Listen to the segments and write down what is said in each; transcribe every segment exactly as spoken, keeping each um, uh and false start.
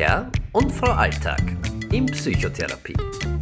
Herr und Frau Alltag in Psychotherapie.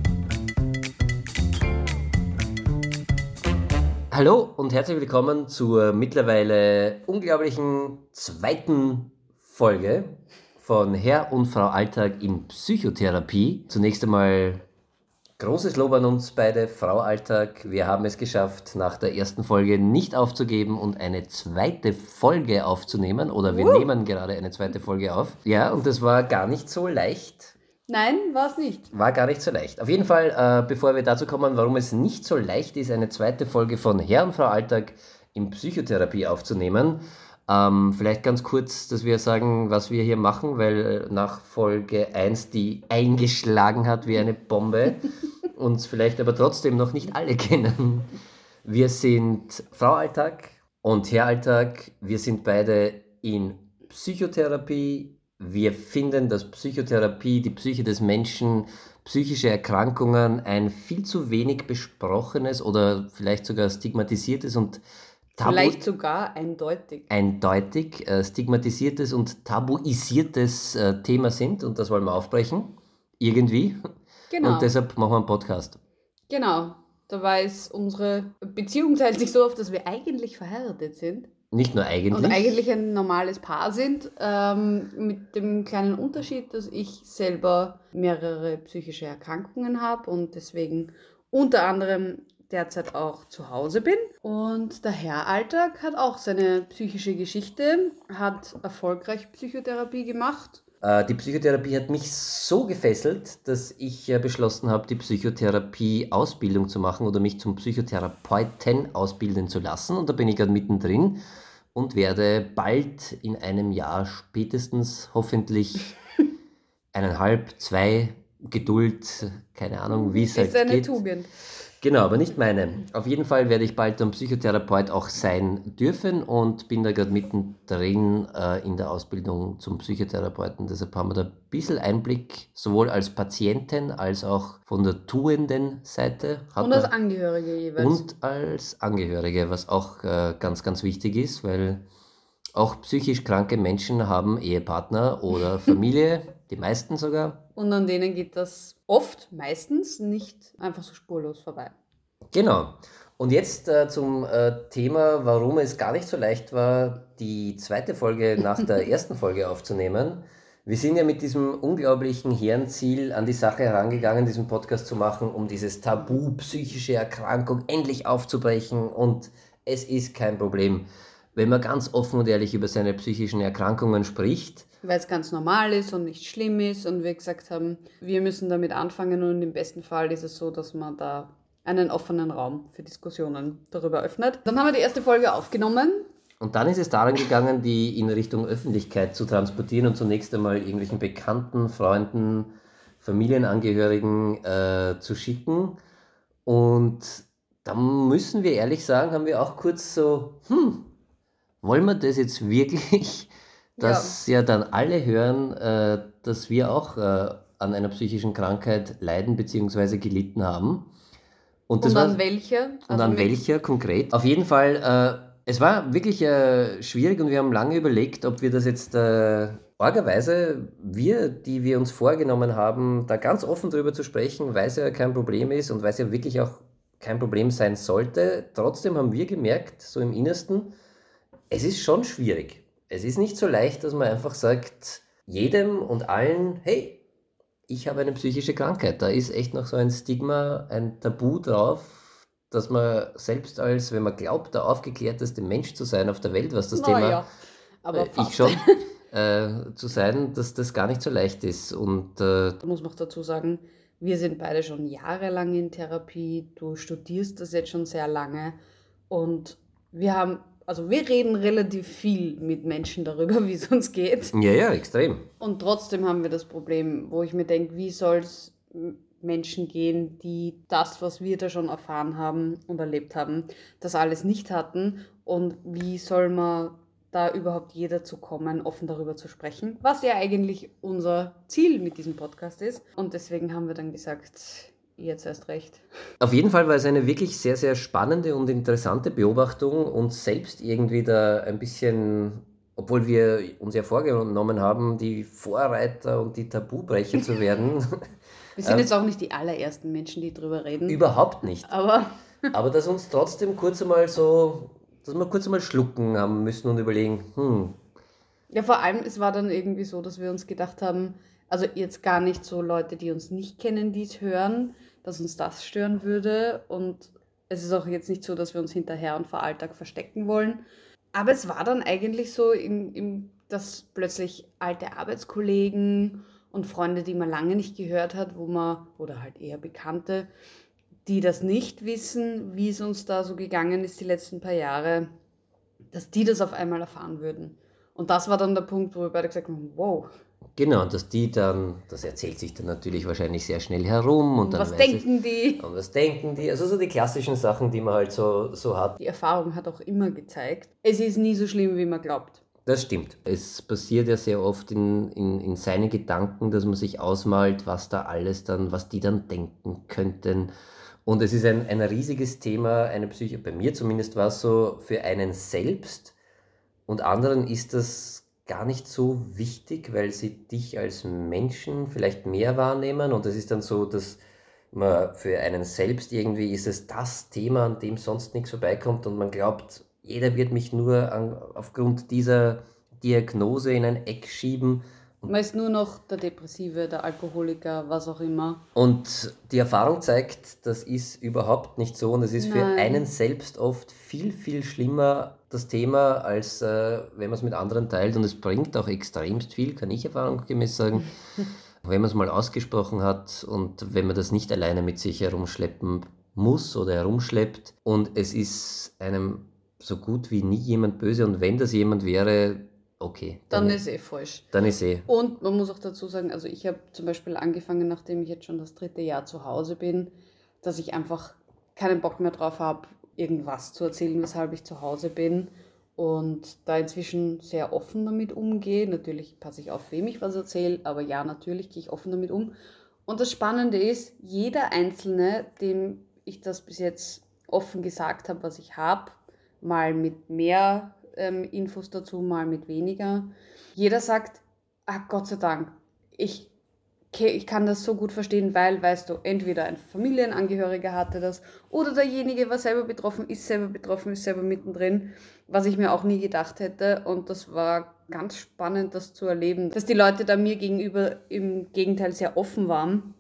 Hallo und herzlich willkommen zur mittlerweile unglaublichen zweiten Folge von Herr und Frau Alltag in Psychotherapie. Zunächst einmal großes Lob an uns beide, Frau Alltag. Wir haben es geschafft, nach der ersten Folge nicht aufzugeben und eine zweite Folge aufzunehmen. Oder wir uh. nehmen gerade eine zweite Folge auf. Ja, und das war gar nicht so leicht. Nein, war es nicht. War gar nicht so leicht. Auf jeden Fall, äh, bevor wir dazu kommen, warum es nicht so leicht ist, eine zweite Folge von Herr und Frau Alltag in Psychotherapie aufzunehmen, ähm, vielleicht ganz kurz, dass wir sagen, was wir hier machen, weil nach Folge eins, die eingeschlagen hat wie eine Bombe, uns vielleicht aber trotzdem noch nicht alle kennen. Wir sind Frau Alltag und Herr Alltag. Wir sind beide in Psychotherapie. Wir finden, dass Psychotherapie, die Psyche des Menschen, psychische Erkrankungen ein viel zu wenig besprochenes oder vielleicht sogar stigmatisiertes und tabu- vielleicht sogar eindeutig. eindeutig äh, stigmatisiertes und tabuisiertes äh, Thema sind, und das wollen wir aufbrechen, irgendwie. Genau. Und deshalb machen wir einen Podcast. Genau, dabei ist unsere Beziehung teilt sich so auf, dass wir eigentlich verheiratet sind. Nicht nur eigentlich. Und eigentlich ein normales Paar sind, ähm, mit dem kleinen Unterschied, dass ich selber mehrere psychische Erkrankungen habe und deswegen unter anderem derzeit auch zu Hause bin. Und der Herr Alltag hat auch seine psychische Geschichte, hat erfolgreich Psychotherapie gemacht. Äh, die Psychotherapie hat mich so gefesselt, dass ich äh, beschlossen habe, die Psychotherapie-Ausbildung zu machen oder mich zum Psychotherapeuten ausbilden zu lassen. Und da bin ich gerade mittendrin und werde bald in einem Jahr spätestens hoffentlich eineinhalb, zwei, Geduld, keine Ahnung, wie es halt geht. Ist eine Tugend. Genau, aber nicht meine. Auf jeden Fall werde ich bald ein Psychotherapeut auch sein dürfen und bin da gerade mittendrin äh, in der Ausbildung zum Psychotherapeuten. Deshalb haben wir da ein bisschen Einblick, sowohl als Patientin als auch von der tuenden Seite. Hat und als Angehörige jeweils. Und als Angehörige, was auch äh, ganz, ganz wichtig ist, weil auch psychisch kranke Menschen haben Ehepartner oder Familie, die meisten sogar. Und an denen geht das oft, meistens, nicht einfach so spurlos vorbei. Genau. Und jetzt äh, zum äh, Thema, warum es gar nicht so leicht war, die zweite Folge nach der ersten Folge aufzunehmen. Wir sind ja mit diesem unglaublichen Herrenziel an die Sache herangegangen, diesen Podcast zu machen, um dieses Tabu psychische Erkrankung endlich aufzubrechen. Und es ist kein Problem, wenn man ganz offen und ehrlich über seine psychischen Erkrankungen spricht. Weil es ganz normal ist und nicht schlimm ist und wir gesagt haben, wir müssen damit anfangen und im besten Fall ist es so, dass man da einen offenen Raum für Diskussionen darüber öffnet. Dann haben wir die erste Folge aufgenommen. Und dann ist es daran gegangen, die in Richtung Öffentlichkeit zu transportieren und zunächst einmal irgendwelchen Bekannten, Freunden, Familienangehörigen äh, zu schicken. Und da müssen wir ehrlich sagen, haben wir auch kurz so, hm, wollen wir das jetzt wirklich, dass ja, ja dann alle hören, äh, dass wir auch äh, an einer psychischen Krankheit leiden bzw. gelitten haben. Und, das und an war, welcher? Und also an welcher konkret? Auf jeden Fall, äh, es war wirklich äh, schwierig und wir haben lange überlegt, ob wir das jetzt äh, argerweise, wir, die wir uns vorgenommen haben, da ganz offen drüber zu sprechen, weil es ja kein Problem ist und weil es ja wirklich auch kein Problem sein sollte. Trotzdem haben wir gemerkt, so im Innersten, es ist schon schwierig. Es ist nicht so leicht, dass man einfach sagt, jedem und allen, hey, ich habe eine psychische Krankheit. Da ist echt noch so ein Stigma, ein Tabu drauf, dass man selbst als, wenn man glaubt, der aufgeklärteste Mensch zu sein auf der Welt, was das Na Thema, ja, aber äh, ich schon, äh, zu sein, dass das gar nicht so leicht ist. Und äh, da muss man auch dazu sagen, wir sind beide schon jahrelang in Therapie, du studierst das jetzt schon sehr lange und wir haben Also wir reden relativ viel mit Menschen darüber, wie es uns geht. Ja, ja, extrem. Und trotzdem haben wir das Problem, wo ich mir denke, wie soll es Menschen gehen, die das, was wir da schon erfahren haben und erlebt haben, das alles nicht hatten. Und wie soll man da überhaupt jeder zu kommen, offen darüber zu sprechen, was ja eigentlich unser Ziel mit diesem Podcast ist. Und deswegen haben wir dann gesagt, jetzt erst recht. Auf jeden Fall war es eine wirklich sehr, sehr spannende und interessante Beobachtung, uns selbst irgendwie da ein bisschen obwohl wir uns ja vorgenommen haben, die Vorreiter und die Tabubrecher zu werden. Wir sind jetzt auch nicht die allerersten Menschen, die drüber reden. Überhaupt nicht. Aber, Aber dass uns trotzdem kurz einmal so, dass wir kurz einmal schlucken haben müssen und überlegen, hm. Ja, vor allem, es war dann irgendwie so, dass wir uns gedacht haben, also jetzt gar nicht so Leute, die uns nicht kennen, die es hören, dass uns das stören würde. Und es ist auch jetzt nicht so, dass wir uns hinterher und vor Alltag verstecken wollen. Aber es war dann eigentlich so, im, im, dass plötzlich alte Arbeitskollegen und Freunde, die man lange nicht gehört hat, wo man, oder halt eher Bekannte, die das nicht wissen, wie es uns da so gegangen ist die letzten paar Jahre, dass die das auf einmal erfahren würden. Und das war dann der Punkt, wo wir beide gesagt haben, wow. Genau, und dass die dann, das erzählt sich dann natürlich wahrscheinlich sehr schnell herum. Und, Und dann was weiß denken ich, die? Und was denken die? Also so die klassischen Sachen, die man halt so, so hat. Die Erfahrung hat auch immer gezeigt, es ist nie so schlimm, wie man glaubt. Das stimmt. Es passiert ja sehr oft in, in, in seinen Gedanken, dass man sich ausmalt, was da alles dann, was die dann denken könnten. Und es ist ein, ein riesiges Thema, eine Psyche, bei mir zumindest war es so, für einen selbst und anderen ist das gar nicht so wichtig, weil sie dich als Menschen vielleicht mehr wahrnehmen und es ist dann so, dass man für einen selbst irgendwie ist es das Thema, an dem sonst nichts vorbeikommt und man glaubt, jeder wird mich nur an, aufgrund dieser Diagnose in ein Eck schieben. Man ist nur noch der Depressive, der Alkoholiker, was auch immer. Und die Erfahrung zeigt, das ist überhaupt nicht so und es ist für Nein. einen selbst oft viel, viel schlimmer, das Thema, als äh, wenn man es mit anderen teilt und es bringt auch extremst viel, kann ich erfahrungsgemäß sagen, wenn man es mal ausgesprochen hat und wenn man das nicht alleine mit sich herumschleppen muss oder herumschleppt und es ist einem so gut wie nie jemand böse und wenn das jemand wäre, okay. Dann ist eh falsch. Dann ist eh. Und man muss auch dazu sagen, also ich habe zum Beispiel angefangen, nachdem ich jetzt schon das dritte Jahr zu Hause bin, dass ich einfach keinen Bock mehr drauf habe, irgendwas zu erzählen, weshalb ich zu Hause bin. Und da inzwischen sehr offen damit umgehe. Natürlich passe ich auf, wem ich was erzähle, aber ja, natürlich gehe ich offen damit um. Und das Spannende ist, jeder Einzelne, dem ich das bis jetzt offen gesagt habe, was ich habe, mal mit mehr ähm, Infos dazu, mal mit weniger. Jeder sagt, ah, Gott sei Dank, ich, ich kann das so gut verstehen, weil, weißt du, entweder ein Familienangehöriger hatte das oder derjenige war selber betroffen, ist selber betroffen, ist selber mittendrin, was ich mir auch nie gedacht hätte. Und das war ganz spannend, das zu erleben, dass die Leute da mir gegenüber im Gegenteil sehr offen waren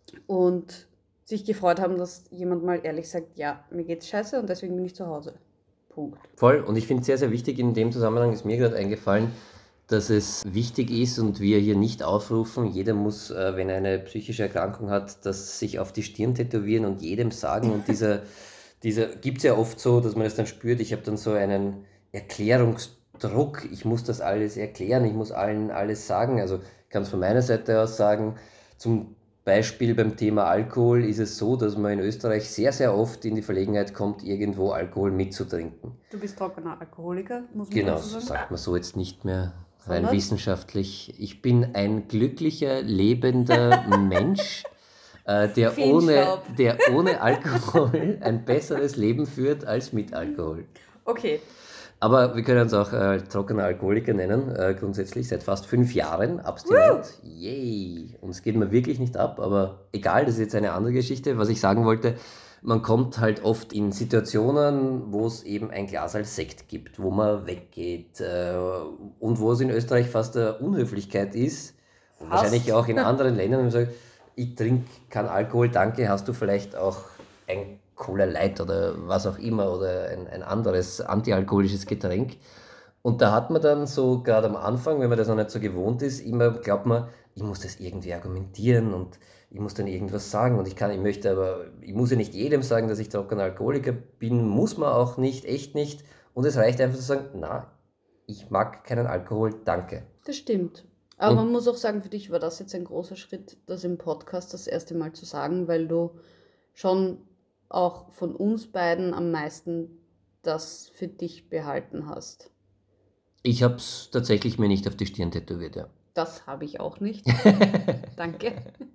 und sich gefreut haben, dass jemand mal ehrlich sagt, ja, mir geht's scheiße und deswegen bin ich zu Hause. Punkt. Voll. Und ich finde es sehr, sehr wichtig, in dem Zusammenhang ist mir gerade eingefallen, dass es wichtig ist und wir hier nicht aufrufen, jeder muss, äh, wenn er eine psychische Erkrankung hat, das sich auf die Stirn tätowieren und jedem sagen. Und dieser, dieser gibt es ja oft so, dass man das dann spürt, ich habe dann so einen Erklärungsdruck, ich muss das alles erklären, ich muss allen alles sagen. Also ich kann es von meiner Seite aus sagen, zum Beispiel beim Thema Alkohol ist es so, dass man in Österreich sehr, sehr oft in die Verlegenheit kommt, irgendwo Alkohol mitzutrinken. Du bist trockener Alkoholiker, muss man Genau, dazu sagen. sagt man so jetzt nicht mehr rein Sondern? wissenschaftlich. Ich bin ein glücklicher, lebender Mensch, äh, der, ohne, Feenstaub. der ohne Alkohol ein besseres Leben führt als mit Alkohol. Okay. Aber wir können uns auch äh, trockener Alkoholiker nennen, äh, grundsätzlich seit fast fünf Jahren abstinent. Yay! Und es geht mir wirklich nicht ab, aber egal, das ist jetzt eine andere Geschichte. Was ich sagen wollte, man kommt halt oft in Situationen, wo es eben ein Glas als Sekt gibt, wo man weggeht äh, und wo es in Österreich fast eine Unhöflichkeit ist. Und Fast. wahrscheinlich auch in anderen Ländern, wenn man sagt, ich trinke keinen Alkohol, danke, hast du vielleicht auch ein Cola Light oder was auch immer oder ein, ein anderes antialkoholisches Getränk. Und da hat man dann so gerade am Anfang, wenn man das noch nicht so gewohnt ist, immer glaubt man, ich muss das irgendwie argumentieren und ich muss dann irgendwas sagen und ich kann, ich möchte aber, ich muss ja nicht jedem sagen, dass ich trockener Alkoholiker bin, muss man auch nicht, echt nicht. Und es reicht einfach zu sagen, na, ich mag keinen Alkohol, danke. Das stimmt. Aber Und- man muss auch sagen, für dich war das jetzt ein großer Schritt, das im Podcast das erste Mal zu sagen, weil du schon auch von uns beiden am meisten das für dich behalten hast. Ich habe es tatsächlich mir nicht auf die Stirn tätowiert, ja. Das habe ich auch nicht. Danke.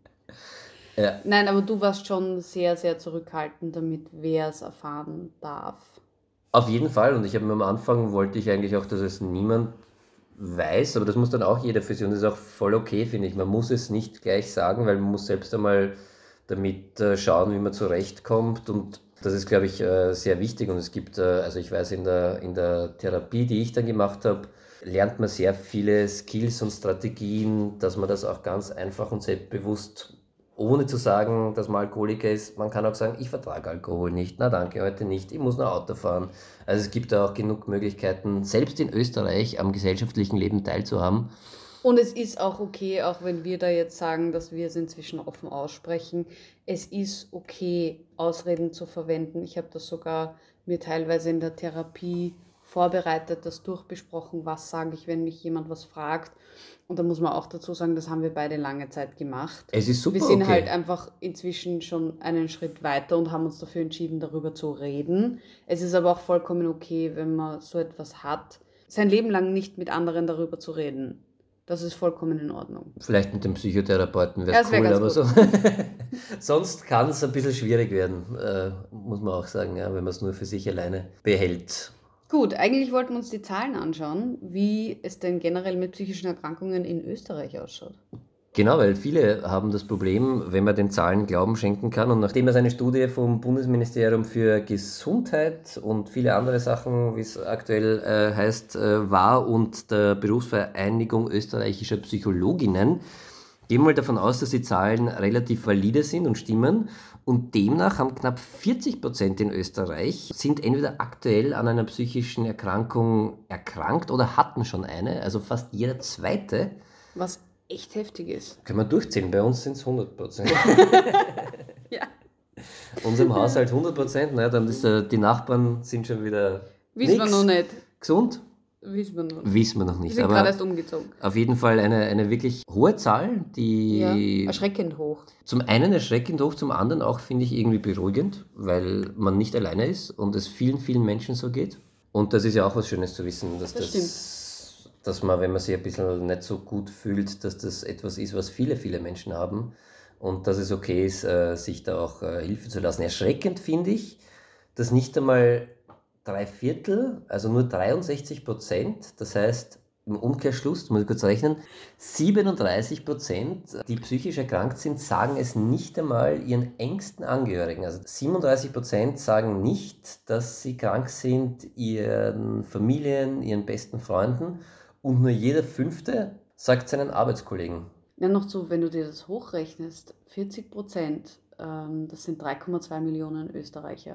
Ja. Nein, aber du warst schon sehr, sehr zurückhaltend damit, wer es erfahren darf. Auf jeden Fall und ich habe mir am Anfang, wollte ich eigentlich auch, dass es niemand weiß, aber das muss dann auch jeder für sich und das ist auch voll okay, finde ich. Man muss es nicht gleich sagen, weil man muss selbst einmal damit äh, schauen, wie man zurechtkommt und das ist, glaube ich, äh, sehr wichtig und es gibt, äh, also ich weiß, in der, in der Therapie, die ich dann gemacht habe, lernt man sehr viele Skills und Strategien, dass man das auch ganz einfach und selbstbewusst, ohne zu sagen, dass man Alkoholiker ist, man kann auch sagen, ich vertrage Alkohol nicht, na danke, heute nicht, ich muss noch Auto fahren. Also es gibt da auch genug Möglichkeiten, selbst in Österreich am gesellschaftlichen Leben teilzuhaben. Und es ist auch okay, auch wenn wir da jetzt sagen, dass wir es inzwischen offen aussprechen, es ist okay, Ausreden zu verwenden. Ich habe das sogar mir teilweise in der Therapie vorbereitet, das durchbesprochen, was sage ich, wenn mich jemand was fragt. Und da muss man auch dazu sagen, das haben wir beide lange Zeit gemacht. Es ist super Wir sind okay. halt einfach inzwischen schon einen Schritt weiter und haben uns dafür entschieden, darüber zu reden. Es ist aber auch vollkommen okay, wenn man so etwas hat, sein Leben lang nicht mit anderen darüber zu reden. Das ist vollkommen in Ordnung. Vielleicht mit dem Psychotherapeuten wäre es Ja, cool, wär aber gut. so. Sonst kann es ein bisschen schwierig werden, äh, muss man auch sagen, ja, wenn man es nur für sich alleine behält. Gut, eigentlich wollten wir uns die Zahlen anschauen, wie es denn generell mit psychischen Erkrankungen in Österreich ausschaut. Genau, weil viele haben das Problem, wenn man den Zahlen Glauben schenken kann. Und nachdem es eine Studie vom Bundesministerium für Gesundheit und viele andere Sachen, wie es aktuell äh, heißt, äh, war und der Berufsvereinigung österreichischer Psychologinnen, gehen wir mal davon aus, dass die Zahlen relativ valide sind und stimmen. Und demnach haben knapp vierzig Prozent in Österreich sind entweder aktuell an einer psychischen Erkrankung erkrankt oder hatten schon eine. Also fast jeder Zweite. Was echt heftig ist. Können wir durchzählen, bei uns sind es hundert Prozent. Ja. Unserem Haushalt hundert Prozent, ne? Dann ist äh, die Nachbarn sind schon wieder Wissen wir nix. noch nicht. Gesund? Wissen wir noch nicht. Wissen wir noch Wir nicht. sind Aber gerade erst umgezogen. auf jeden Fall eine, eine wirklich hohe Zahl, die Ja, erschreckend hoch. zum einen erschreckend hoch, zum anderen auch, finde ich, irgendwie beruhigend, weil man nicht alleine ist und es vielen, vielen Menschen so geht. Und das ist ja auch was Schönes zu wissen, dass Das das, dass man, wenn man sich ein bisschen nicht so gut fühlt, dass das etwas ist, was viele, viele Menschen haben und dass es okay ist, äh, sich da auch äh, Hilfe zu lassen. Erschreckend finde ich, dass nicht einmal drei Viertel, also nur dreiundsechzig Prozent, das heißt im Umkehrschluss, muss ich kurz rechnen, siebenunddreißig Prozent, die psychisch erkrankt sind, sagen es nicht einmal ihren engsten Angehörigen. Also siebenunddreißig Prozent sagen nicht, dass sie krank sind, ihren Familien, ihren besten Freunden und nur jeder Fünfte sagt seinen Arbeitskollegen. Ja, noch so, wenn du dir das hochrechnest, vierzig Prozent, ähm, das sind drei Komma zwei Millionen Österreicher,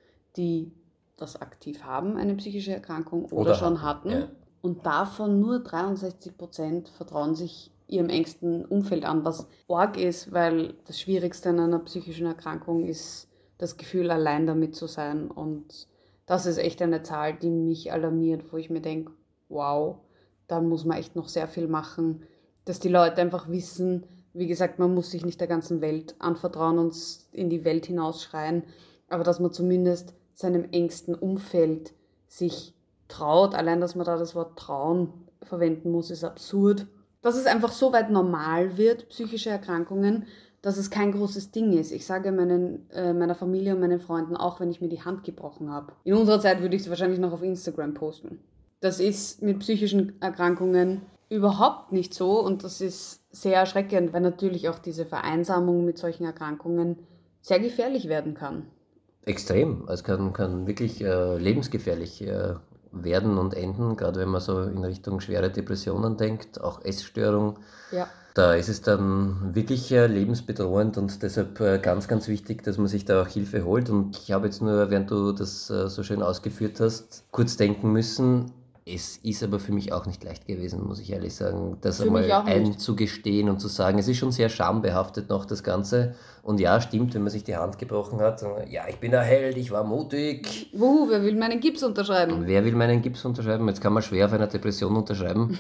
die das aktiv haben, eine psychische Erkrankung oder, Oder schon hatten, hatten. ja. Und davon nur dreiundsechzig Prozent vertrauen sich ihrem engsten Umfeld an, was arg ist, weil das Schwierigste an einer psychischen Erkrankung ist das Gefühl, allein damit zu sein. Und das ist echt eine Zahl, die mich alarmiert, wo ich mir denke, wow, da muss man echt noch sehr viel machen, dass die Leute einfach wissen, wie gesagt, man muss sich nicht der ganzen Welt anvertrauen und in die Welt hinausschreien, aber dass man zumindest seinem engsten Umfeld sich traut. Allein, dass man da das Wort trauen verwenden muss, ist absurd. Dass es einfach so weit normal wird, psychische Erkrankungen, dass es kein großes Ding ist. Ich sage meinen, äh, meiner Familie und meinen Freunden auch, wenn ich mir die Hand gebrochen habe. In unserer Zeit würde ich es wahrscheinlich noch auf Instagram posten. Das ist mit psychischen Erkrankungen überhaupt nicht so und das ist sehr erschreckend, weil natürlich auch diese Vereinsamung mit solchen Erkrankungen sehr gefährlich werden kann. Extrem. Es kann, kann wirklich äh, lebensgefährlich äh, werden und enden, gerade wenn man so in Richtung schwere Depressionen denkt, auch Essstörung. Ja. Da ist es dann wirklich äh, lebensbedrohend und deshalb äh, ganz, ganz wichtig, dass man sich da auch Hilfe holt. Und ich habe jetzt nur, während du das äh, so schön ausgeführt hast, kurz denken müssen, es ist aber für mich auch nicht leicht gewesen, muss ich ehrlich sagen, das Für einmal mich auch nicht. einzugestehen und zu sagen, es ist schon sehr schambehaftet noch, das Ganze. Und ja, stimmt, wenn man sich die Hand gebrochen hat, sagen, ja, ich bin ein Held, ich war mutig. Wuhu, wer will meinen Gips unterschreiben? Und wer will meinen Gips unterschreiben? Jetzt kann man schwer auf einer Depression unterschreiben.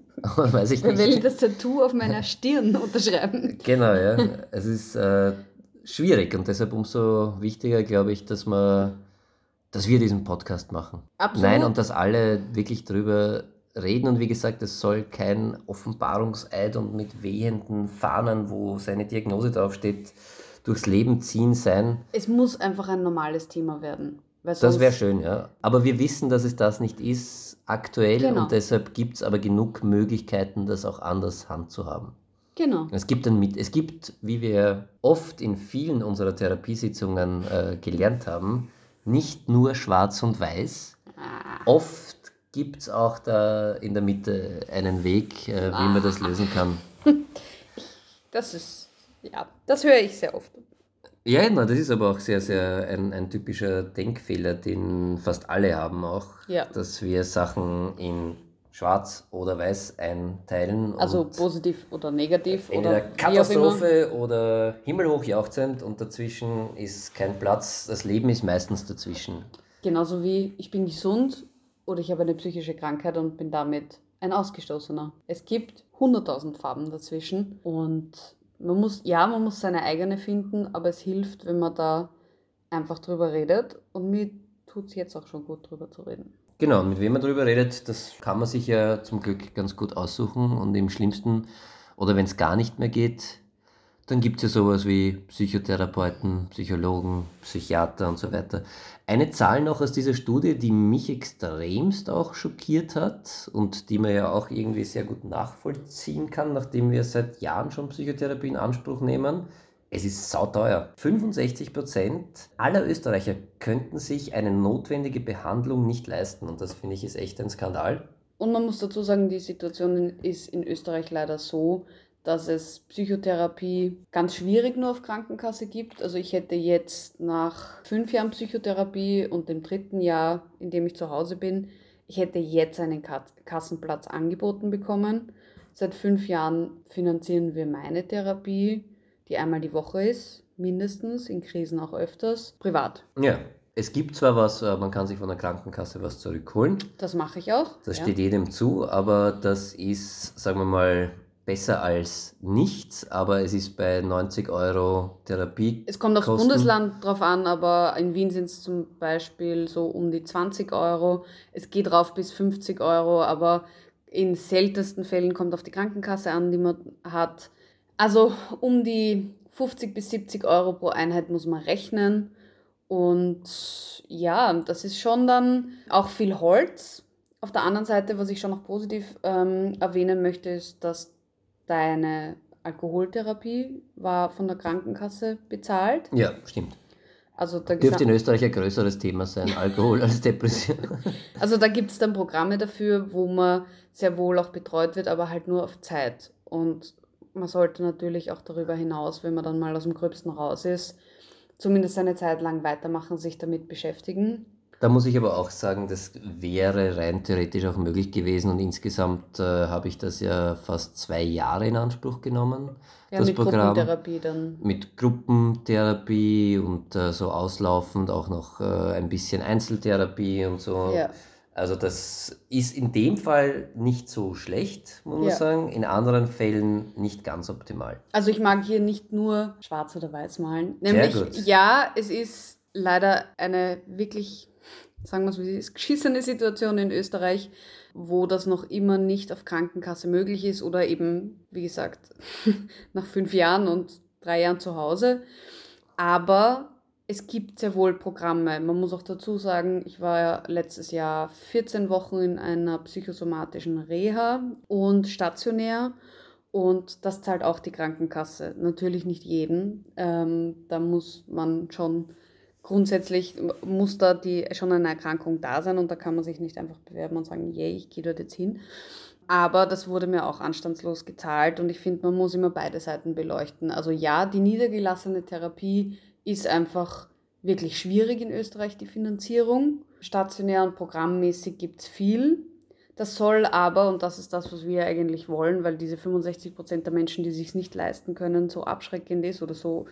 Weiß ich Wer will nicht. das Tattoo auf meiner Stirn unterschreiben? Genau, ja. Es ist äh, schwierig und deshalb umso wichtiger, glaube ich, dass wir, dass wir diesen Podcast machen. Absolut. Nein, und dass alle wirklich drüber reden. Und wie gesagt, es soll kein Offenbarungseid und mit wehenden Fahnen, wo seine Diagnose draufsteht, durchs Leben ziehen sein. Es muss einfach ein normales Thema werden. Weil Das sonst- wäre schön, ja. Aber wir wissen, dass es das nicht ist. aktuell Genau. und deshalb gibt es aber genug Möglichkeiten, das auch anders handzuhaben. Genau. Es gibt, ein, Mit- es gibt, wie wir oft in vielen unserer Therapiesitzungen äh, gelernt haben, nicht nur schwarz und weiß. Oft gibt es auch da in der Mitte einen Weg, äh, wie man das lösen kann. Das ist, ja, das höre ich sehr oft. Ja, na, das ist aber auch sehr, sehr ein, ein typischer Denkfehler, den fast alle haben auch, Ja. dass wir Sachen in schwarz oder weiß einteilen. Also und positiv oder negativ entweder oder wie auch immer. Katastrophe oder himmelhoch jauchzend und dazwischen ist kein Platz. Das Leben ist meistens dazwischen. Genauso wie ich bin gesund oder ich habe eine psychische Krankheit und bin damit ein Ausgestoßener. Es gibt hunderttausend Farben dazwischen und man muss, ja, man muss seine eigene finden, aber es hilft, wenn man da einfach drüber redet und mir tut es jetzt auch schon gut, drüber zu reden. Genau, mit wem man darüber redet, das kann man sich ja zum Glück ganz gut aussuchen und im schlimmsten, oder wenn es gar nicht mehr geht, dann gibt es ja sowas wie Psychotherapeuten, Psychologen, Psychiater und so weiter. Eine Zahl noch aus dieser Studie, die mich extremst auch schockiert hat und die man ja auch irgendwie sehr gut nachvollziehen kann, nachdem wir seit Jahren schon Psychotherapie in Anspruch nehmen. Es ist sauteuer. fünfundsechzig Prozent aller Österreicher könnten sich eine notwendige Behandlung nicht leisten und das finde ich ist echt ein Skandal. Und man muss dazu sagen, die Situation ist in Österreich leider so, dass es Psychotherapie ganz schwierig nur auf Krankenkasse gibt. Also ich hätte jetzt nach fünf Jahren Psychotherapie und dem dritten Jahr, in dem ich zu Hause bin, ich hätte jetzt einen Kassenplatz angeboten bekommen. Seit fünf Jahren finanzieren wir meine Therapie, die einmal die Woche ist, mindestens, in Krisen auch öfters, privat. Ja, es gibt zwar was, äh, man kann sich von der Krankenkasse was zurückholen. Das mache ich auch. Das ja. steht jedem zu, aber das ist, sagen wir mal, besser als nichts, aber es ist bei neunzig Euro Therapie. Es kommt aufs Kosten. Bundesland drauf an, aber in Wien sind es zum Beispiel so um die zwanzig Euro. Es geht rauf bis fünfzig Euro, aber in seltensten Fällen kommt auf die Krankenkasse an, die man hat. Also um die fünfzig bis siebzig Euro pro Einheit muss man rechnen. Und ja, das ist schon dann auch viel Holz. Auf der anderen Seite, was ich schon noch positiv ähm, erwähnen möchte, ist, dass deine Alkoholtherapie war von der Krankenkasse bezahlt. Ja, stimmt. Also da Dürfte in Österreich ein größeres Thema sein, Alkohol als Depression. Also da gibt es dann Programme dafür, wo man sehr wohl auch betreut wird, aber halt nur auf Zeit. Und man sollte natürlich auch darüber hinaus, wenn man dann mal aus dem Gröbsten raus ist, zumindest eine Zeit lang weitermachen, sich damit beschäftigen. Da muss ich aber auch sagen, das wäre rein theoretisch auch möglich gewesen und insgesamt äh, habe ich das ja fast zwei Jahre in Anspruch genommen. Ja, das mit Programm. Gruppentherapie dann. Mit Gruppentherapie und äh, so auslaufend auch noch äh, ein bisschen Einzeltherapie und so. Ja. Also das ist in dem Fall nicht so schlecht, muss man Ja. sagen. In anderen Fällen nicht ganz optimal. Also ich mag hier nicht nur schwarz oder weiß malen. Sehr Nämlich, gut. ja, es ist leider eine wirklich, sagen wir es wie es ist, geschissene Situation in Österreich, wo das noch immer nicht auf Krankenkasse möglich ist oder eben, wie gesagt, nach fünf Jahren und drei Jahren zu Hause. Aber es gibt sehr wohl Programme. Man muss auch dazu sagen, ich war ja letztes Jahr vierzehn Wochen in einer psychosomatischen Reha und stationär. Und das zahlt auch die Krankenkasse. Natürlich nicht jeden. Ähm, da muss man schon grundsätzlich, muss da die, schon eine Erkrankung da sein und da kann man sich nicht einfach bewerben und sagen, yay, ich gehe dort jetzt hin. Aber das wurde mir auch anstandslos gezahlt und ich finde, man muss immer beide Seiten beleuchten. Also ja, die niedergelassene Therapie ist einfach wirklich schwierig in Österreich, die Finanzierung. Stationär und programmmäßig gibt es viel. Das soll aber, und das ist das, was wir eigentlich wollen, weil diese fünfundsechzig Prozent der Menschen, die sich nicht leisten können, so abschreckend ist oder so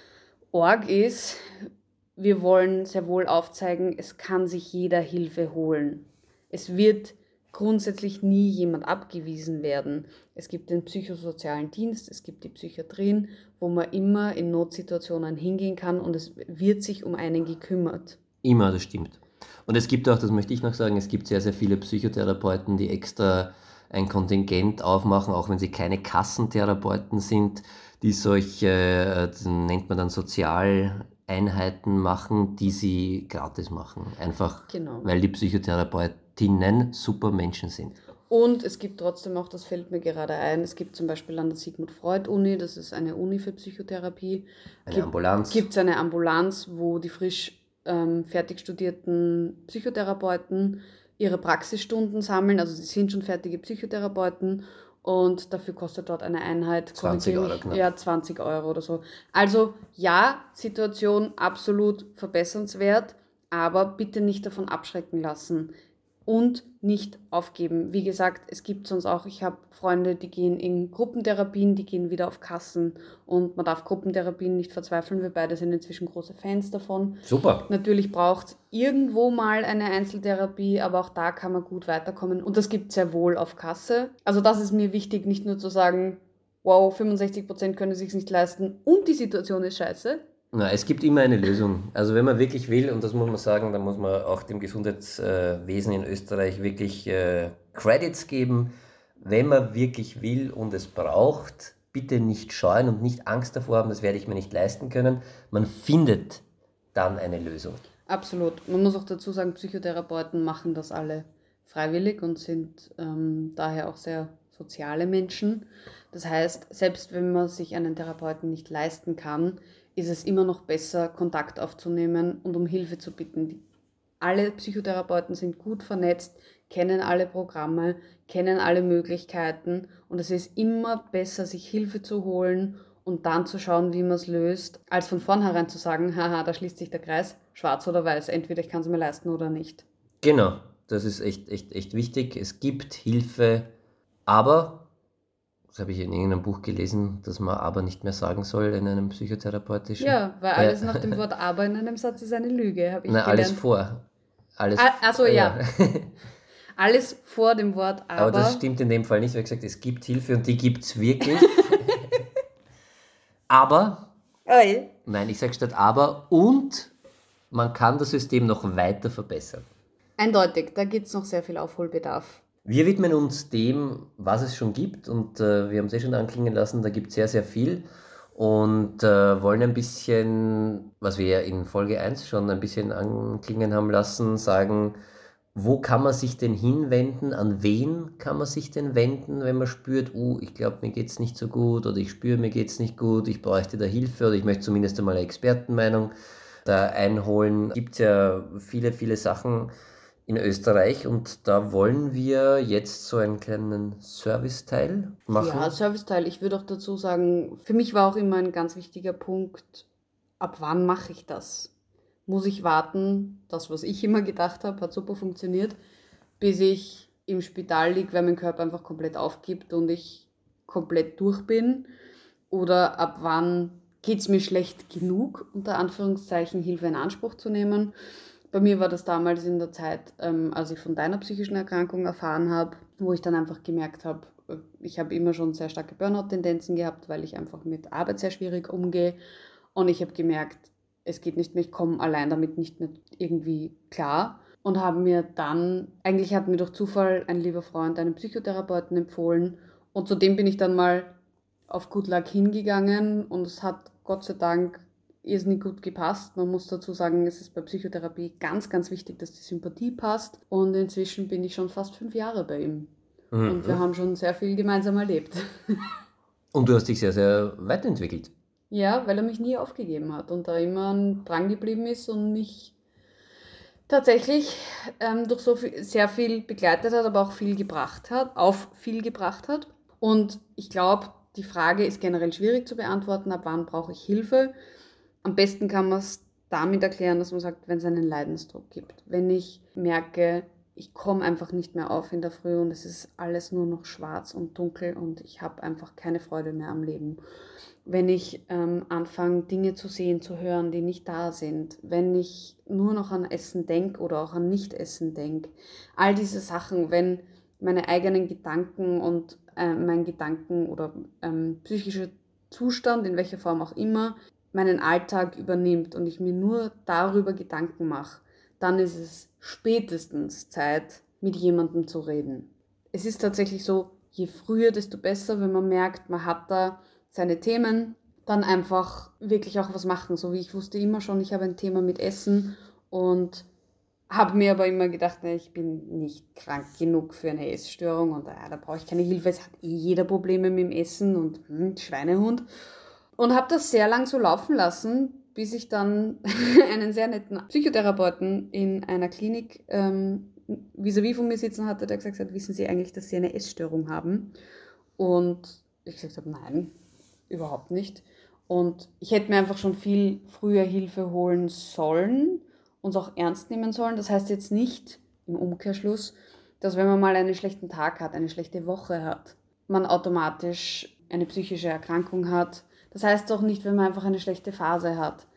arg ist, wir wollen sehr wohl aufzeigen, es kann sich jeder Hilfe holen. Es wird grundsätzlich nie jemand abgewiesen werden. Es gibt den psychosozialen Dienst, es gibt die Psychiatrien, wo man immer in Notsituationen hingehen kann und es wird sich um einen gekümmert. Immer, das stimmt. Und es gibt auch, das möchte ich noch sagen, es gibt sehr, sehr viele Psychotherapeuten, die extra ein Kontingent aufmachen, auch wenn sie keine Kassentherapeuten sind, die solche, äh, das nennt man dann Sozialeinheiten machen, die sie gratis machen. Einfach, Genau. weil die Psychotherapeuten Therapeutinnen super Menschen sind. Und es gibt trotzdem auch, das fällt mir gerade ein, es gibt zum Beispiel an der Sigmund Freud Uni, das ist eine Uni für Psychotherapie. Eine gibt, Ambulanz. Gibt es eine Ambulanz, wo die frisch ähm, fertig studierten Psychotherapeuten ihre Praxisstunden sammeln, also sie sind schon fertige Psychotherapeuten und dafür kostet dort eine Einheit zwanzig Euro knapp. Ja, zwanzig Euro oder so. Also ja, Situation absolut verbessernswert, aber bitte nicht davon abschrecken lassen. Und nicht aufgeben. Wie gesagt, es gibt sonst auch, ich habe Freunde, die gehen in Gruppentherapien, die gehen wieder auf Kassen und man darf Gruppentherapien nicht verzweifeln, wir beide sind inzwischen große Fans davon. Super. Natürlich braucht es irgendwo mal eine Einzeltherapie, aber auch da kann man gut weiterkommen und das gibt es sehr wohl auf Kasse. Also das ist mir wichtig, nicht nur zu sagen, wow, fünfundsechzig Prozent können sich nicht leisten und die Situation ist scheiße. Na, es gibt immer eine Lösung. Also wenn man wirklich will, und das muss man sagen, dann muss man auch dem Gesundheitswesen in Österreich wirklich äh, Credits geben. Wenn man wirklich will und es braucht, bitte nicht scheuen und nicht Angst davor haben, das werde ich mir nicht leisten können. Man findet dann eine Lösung. Absolut. Man muss auch dazu sagen, Psychotherapeuten machen das alle freiwillig und sind ähm, daher auch sehr soziale Menschen. Das heißt, selbst wenn man sich einen Therapeuten nicht leisten kann, ist es immer noch besser, Kontakt aufzunehmen und um Hilfe zu bitten. Die, alle Psychotherapeuten sind gut vernetzt, kennen alle Programme, kennen alle Möglichkeiten und es ist immer besser, sich Hilfe zu holen und dann zu schauen, wie man es löst, als von vornherein zu sagen, haha, da schließt sich der Kreis, schwarz oder weiß, entweder ich kann es mir leisten oder nicht. Genau, das ist echt, echt, echt wichtig. Es gibt Hilfe, aber... Das habe ich in irgendeinem Buch gelesen, dass man aber nicht mehr sagen soll in einem psychotherapeutischen. Ja, weil alles nach dem Wort aber in einem Satz ist eine Lüge, habe ich Na, gelernt. alles vor. Alles, Ah, also ja. Alles vor dem Wort aber. Aber das stimmt in dem Fall nicht, weil ich gesagt es gibt Hilfe und die gibt es wirklich. Aber, Oi. nein, ich sage statt aber und man kann das System noch weiter verbessern. Eindeutig, da gibt es noch sehr viel Aufholbedarf. Wir widmen uns dem, was es schon gibt und äh, wir haben es eh schon anklingen lassen, da gibt es sehr, sehr viel und äh, wollen ein bisschen, was wir ja in Folge eins schon ein bisschen anklingen haben lassen, sagen, wo kann man sich denn hinwenden, an wen kann man sich denn wenden, wenn man spürt, uh, ich glaube, mir geht es nicht so gut oder ich spüre, mir geht es nicht gut, ich bräuchte da Hilfe oder ich möchte zumindest einmal eine Expertenmeinung da einholen. Es gibt ja viele, viele Sachen in Österreich und da wollen wir jetzt so einen kleinen Serviceteil machen. Ja, Serviceteil. Ich würde auch dazu sagen, für mich war auch immer ein ganz wichtiger Punkt, ab wann mache ich das? Muss ich warten, das, was ich immer gedacht habe, hat super funktioniert, bis ich im Spital liege, weil mein Körper einfach komplett aufgibt und ich komplett durch bin? Oder ab wann geht es mir schlecht genug, unter Anführungszeichen Hilfe in Anspruch zu nehmen? Bei mir war das damals in der Zeit, ähm, als ich von deiner psychischen Erkrankung erfahren habe, wo ich dann einfach gemerkt habe, ich habe immer schon sehr starke Burnout-Tendenzen gehabt, weil ich einfach mit Arbeit sehr schwierig umgehe. Und ich habe gemerkt, es geht nicht mehr, ich komme allein damit nicht mehr irgendwie klar. Und habe mir dann, eigentlich hat mir durch Zufall ein lieber Freund einen Psychotherapeuten empfohlen. Und zu dem bin ich dann mal auf Good Luck hingegangen und es hat Gott sei Dank irrsinnig gut gepasst. Man muss dazu sagen, es ist bei Psychotherapie ganz, ganz wichtig, dass die Sympathie passt. Und inzwischen bin ich schon fast fünf Jahre bei ihm. Mhm. Und wir haben schon sehr viel gemeinsam erlebt. Und du hast dich sehr, sehr weiterentwickelt. Ja, weil er mich nie aufgegeben hat und da immer dran geblieben ist und mich tatsächlich ähm, durch so viel, sehr viel begleitet hat, aber auch viel gebracht hat, auf viel gebracht hat. Und ich glaube, die Frage ist generell schwierig zu beantworten, ab wann brauche ich Hilfe. Am besten kann man es damit erklären, dass man sagt, wenn es einen Leidensdruck gibt. Wenn ich merke, ich komme einfach nicht mehr auf in der Früh und es ist alles nur noch schwarz und dunkel und ich habe einfach keine Freude mehr am Leben. Wenn ich ähm, anfange, Dinge zu sehen, zu hören, die nicht da sind. Wenn ich nur noch an Essen denke oder auch an Nicht-Essen denke. All diese Sachen, wenn meine eigenen Gedanken und äh, mein Gedanken oder ähm, psychischer Zustand, in welcher Form auch immer, meinen Alltag übernimmt und ich mir nur darüber Gedanken mache, dann ist es spätestens Zeit, mit jemandem zu reden. Es ist tatsächlich so, je früher, desto besser, wenn man merkt, man hat da seine Themen, dann einfach wirklich auch was machen. So wie ich wusste immer schon, ich habe ein Thema mit Essen und habe mir aber immer gedacht, ne, ich bin nicht krank genug für eine Essstörung und ja, da brauche ich keine Hilfe. Es hat eh jeder Probleme mit dem Essen und hm, Schweinehund. Und habe das sehr lang so laufen lassen, bis ich dann einen sehr netten Psychotherapeuten in einer Klinik ähm, vis-à-vis von mir sitzen hatte, der gesagt hat, wissen Sie eigentlich, dass Sie eine Essstörung haben? Und ich gesagt habe, nein, überhaupt nicht. Und ich hätte mir einfach schon viel früher Hilfe holen sollen und es auch ernst nehmen sollen. Das heißt jetzt nicht im Umkehrschluss, dass wenn man mal einen schlechten Tag hat, eine schlechte Woche hat, man automatisch eine psychische Erkrankung hat. Das heißt auch nicht, wenn man einfach eine schlechte Phase hat.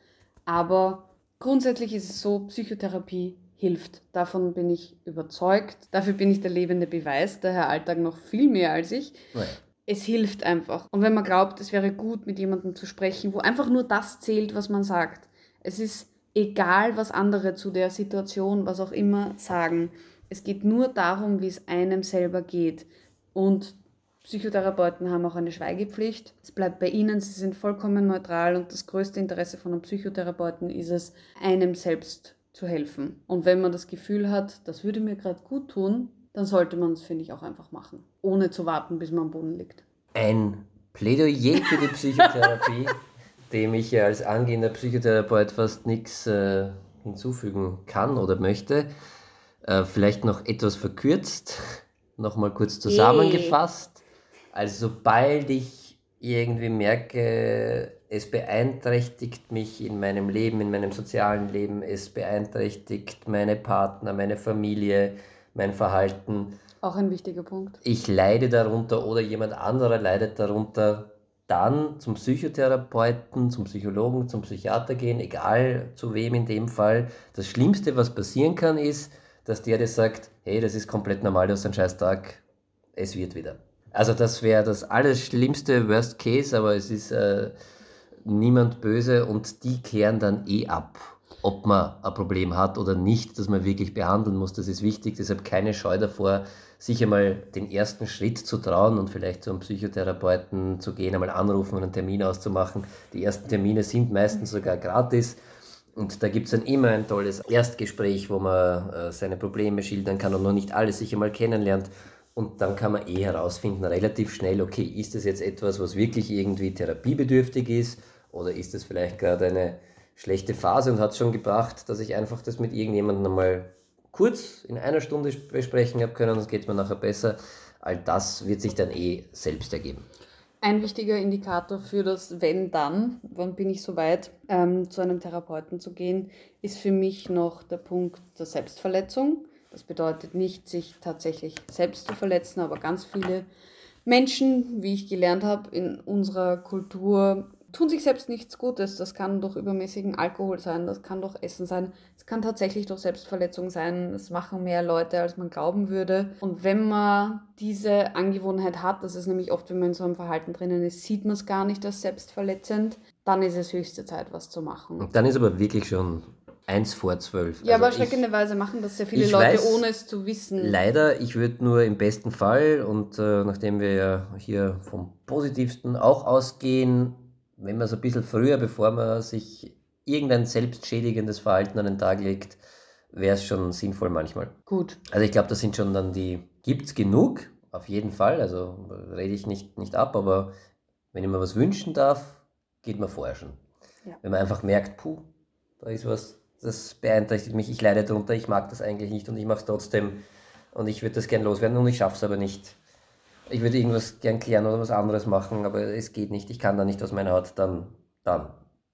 Aber grundsätzlich ist es so, Psychotherapie hilft. Davon bin ich überzeugt. Dafür bin ich der lebende Beweis, der Herr Alltag noch viel mehr als ich. Ja. Es hilft einfach. Und wenn man glaubt, es wäre gut, mit jemandem zu sprechen, wo einfach nur das zählt, was man sagt. Es ist egal, was andere zu der Situation, was auch immer, sagen. Es geht nur darum, wie es einem selber geht. Und Psychotherapeuten haben auch eine Schweigepflicht. Es bleibt bei ihnen, sie sind vollkommen neutral und das größte Interesse von einem Psychotherapeuten ist es, einem selbst zu helfen. Und wenn man das Gefühl hat, das würde mir gerade gut tun, dann sollte man es, finde ich, auch einfach machen. Ohne zu warten, bis man am Boden liegt. Ein Plädoyer für die Psychotherapie, dem ich ja als angehender Psychotherapeut fast nichts äh, hinzufügen kann oder möchte. Äh, vielleicht noch etwas verkürzt, nochmal kurz zusammengefasst. Also sobald ich irgendwie merke, es beeinträchtigt mich in meinem Leben, in meinem sozialen Leben, es beeinträchtigt meine Partner, meine Familie, mein Verhalten. Auch ein wichtiger Punkt. Ich leide darunter oder jemand anderer leidet darunter, dann zum Psychotherapeuten, zum Psychologen, zum Psychiater gehen, egal zu wem in dem Fall. Das Schlimmste, was passieren kann, ist, dass der dir sagt, hey, das ist komplett normal, du hast einen scheiß Tag, es wird wieder. Also das wäre das allerschlimmste Worst Case, aber es ist äh, niemand böse und die kehren dann eh ab, ob man ein Problem hat oder nicht, das man wirklich behandeln muss. Das ist wichtig, deshalb keine Scheu davor, sich einmal den ersten Schritt zu trauen und vielleicht zu einem Psychotherapeuten zu gehen, einmal anrufen und einen Termin auszumachen. Die ersten Termine sind meistens sogar gratis. Und da gibt es dann immer ein tolles Erstgespräch, wo man äh, seine Probleme schildern kann und noch nicht alles sich einmal kennenlernt. Und dann kann man eh herausfinden, relativ schnell, okay, ist das jetzt etwas, was wirklich irgendwie therapiebedürftig ist oder ist das vielleicht gerade eine schlechte Phase und hat es schon gebracht, dass ich einfach das mit irgendjemandem einmal kurz in einer Stunde besprechen habe können, sonst geht es mir nachher besser. All das wird sich dann eh selbst ergeben. Ein wichtiger Indikator für das Wenn dann, wann bin ich soweit, ähm, zu einem Therapeuten zu gehen, ist für mich noch der Punkt der Selbstverletzung. Das bedeutet nicht, sich tatsächlich selbst zu verletzen, aber ganz viele Menschen, wie ich gelernt habe, in unserer Kultur tun sich selbst nichts Gutes. Das kann durch übermäßigen Alkohol sein, das kann durch Essen sein, es kann tatsächlich durch Selbstverletzung sein. Das machen mehr Leute, als man glauben würde. Und wenn man diese Angewohnheit hat, das ist nämlich oft, wenn man in so einem Verhalten drinnen ist, sieht man es gar nicht als selbstverletzend, dann ist es höchste Zeit, was zu machen. Und dann ist aber wirklich schon eins vor zwölf. Ja, also aber erschreckenderweise machen das sehr viele ich Leute, weiß, ohne es zu wissen. Leider, ich würde nur im besten Fall, und äh, nachdem wir ja hier vom Positivsten auch ausgehen, wenn man so ein bisschen früher, bevor man sich irgendein selbstschädigendes Verhalten an den Tag legt, wäre es schon sinnvoll manchmal. Gut. Also ich glaube, das sind schon dann die, gibt es genug, auf jeden Fall, also rede ich nicht, nicht ab, aber wenn ich mir was wünschen darf, geht man vorher schon. Ja. Wenn man einfach merkt, puh, da ist was, das beeinträchtigt mich, ich leide darunter, ich mag das eigentlich nicht und ich mache es trotzdem und ich würde das gern loswerden und ich schaffe es aber nicht. Ich würde irgendwas gern klären oder was anderes machen, aber es geht nicht, ich kann da nicht aus meiner Haut, dann, dann.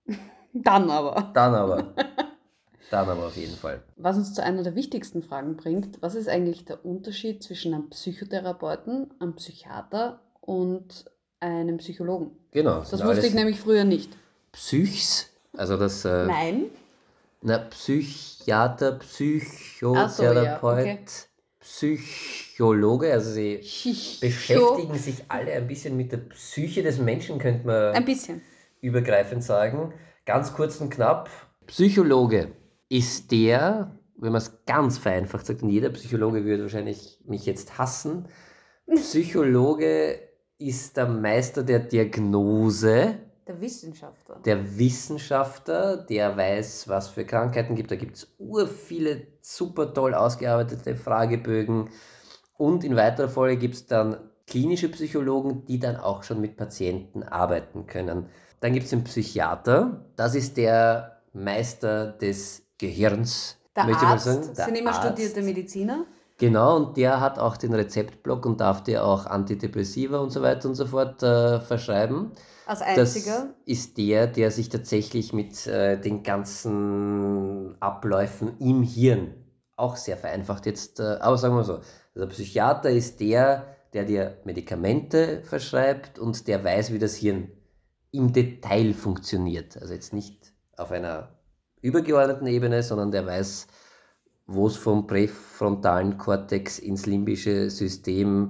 Dann aber. Dann aber. Dann aber auf jeden Fall. Was uns zu einer der wichtigsten Fragen bringt, was ist eigentlich der Unterschied zwischen einem Psychotherapeuten, einem Psychiater und einem Psychologen? Genau. Das wusste ich nämlich früher nicht. Psychs, also das... Äh, Nein. Na, Psychiater, Psychotherapeut, so, ja, okay. Psychologe, also sie Chicho. beschäftigen sich alle ein bisschen mit der Psyche des Menschen, könnte man ein bisschen übergreifend sagen. Ganz kurz und knapp, Psychologe ist der, wenn man es ganz vereinfacht sagt, und jeder Psychologe würde wahrscheinlich mich jetzt hassen, Psychologe ist der Meister der Diagnose Der Wissenschaftler. Der Wissenschaftler, der weiß, was für Krankheiten gibt. Da gibt es ur viele super toll ausgearbeitete Fragebögen. Und in weiterer Folge gibt es dann klinische Psychologen, die dann auch schon mit Patienten arbeiten können. Dann gibt es den Psychiater. Das ist der Meister des Gehirns. Der möchte ich mal Arzt sagen. Der sind immer Arzt. studierte Mediziner. Genau, und der hat auch den Rezeptblock und darf dir auch Antidepressiva und so weiter und so fort äh, verschreiben. Als einziger. Das ist der, der sich tatsächlich mit äh, den ganzen Abläufen im Hirn, auch sehr vereinfacht jetzt, äh, aber sagen wir so, der Psychiater ist der, der dir Medikamente verschreibt und der weiß, wie das Hirn im Detail funktioniert. Also jetzt nicht auf einer übergeordneten Ebene, sondern der weiß, wo es vom präfrontalen Kortex ins limbische System.